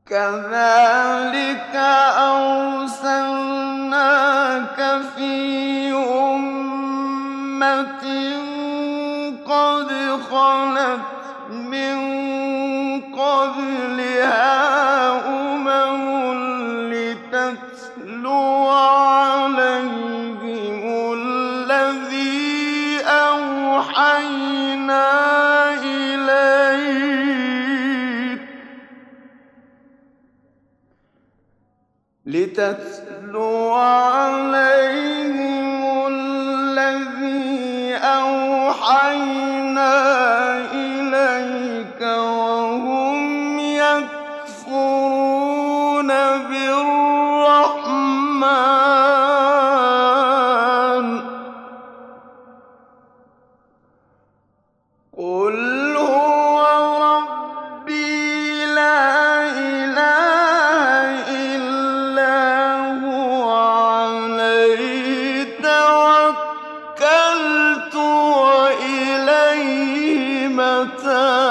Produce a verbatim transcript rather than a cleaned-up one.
كَذَٰلِكَ أَرْسَلْنَاكَ فِي أُمَّةٍ قَدْ خَلَتْ مِن قَبْلِهَا أُمَمٌ لِّتَتْلُوَ عَلَيْهِمُ الَّذِي أَوْحَيْنَا إِلَيْكَ لِتَتْلُوَ عَلَيْهِمُ الَّذِي أَوْحَيْنَا إِلَيْكَ وَهُمْ يَكْفُرُونَ بِالرَّحْمَٰنِ ۚ قُلْ هُوَ رَبِّي لَا إِلَٰهَ إِلَّا هُوَ عَلَيْهِ تَوَكَّلْتُ وَإِلَيْهِ مَتَابِ